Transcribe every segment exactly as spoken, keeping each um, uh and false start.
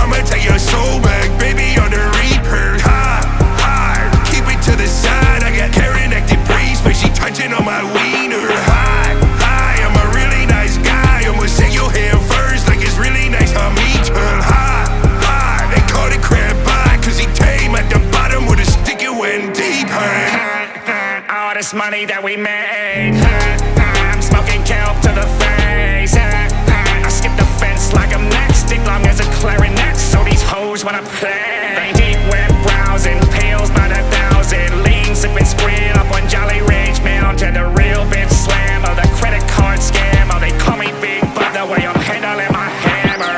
I'ma take your soul back, baby, on the reaper. High, high, keep it to the side. I got Karen acting priest, but she touching on my wiener. High, high, I'm a really nice guy. I'ma say your hand first, like it's really nice to meet her. High, high, they call it crab pie, cause he came at the bottom with a stick, it went deeper. All this money that we made, I'm smoking kelp to the face. I skip the fence like I'm next, stick long as a clarinet, so these hoes wanna play. Deep web browsing, pills by the thousand, lean sipping squid up on Jolly Rage Mill to the real bitch slam of the credit card scam. Oh, they call me Big Bud the way I'm handling my hammer.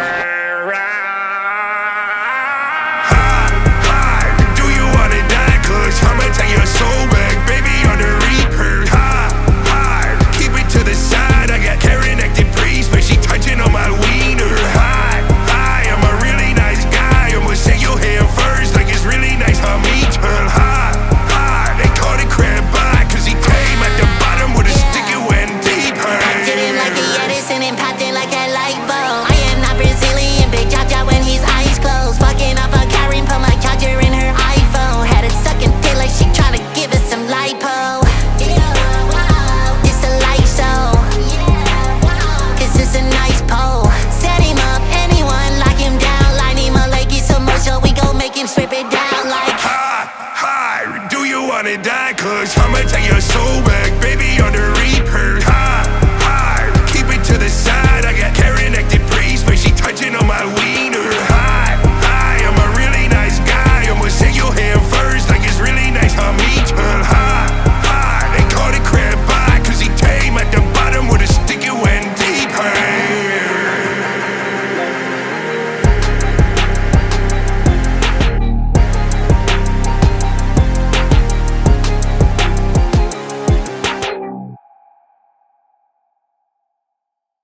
High, high, do you wanna die? Cause I'ma take your soul back, baby, on the reaper. High, high, keep it to the side. I got Karen acting priest, but she touching on my wiener. High, high, I'm a really nice guy. I'ma say your hand first, like it's really nice to meet her. High, high, they call it crab pie, cause he came at the bottom with a stick, it went deeper. Did him like a Edison and popped it like a light bulb. I am not Brazilian, big Jaja when his eyes closed. Fucking up a Karen, put my charger in her iPhone. Had it sucking dick like she tryna give us some lipo. It's a light show, cause it's a nice pole. Set him up, anyone, lock him down. Line him up like it's a commercial, we gon' make him strip it down like. High, high, do you wanna die? Cause I'ma take your soul back.